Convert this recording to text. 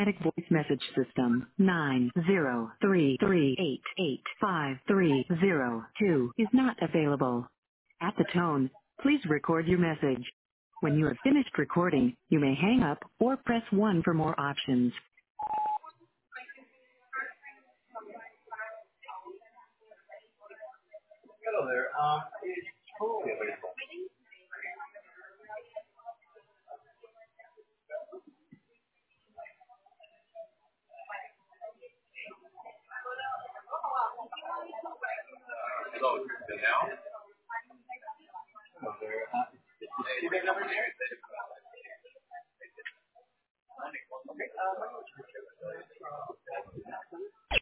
automatic voice message system 903388530 is not available. At the tone, please record your message. When you have finished recording, you may hang up or press 1 for more options. Hello there. Is Troy available? Hello, now? Hello there. Is your number there?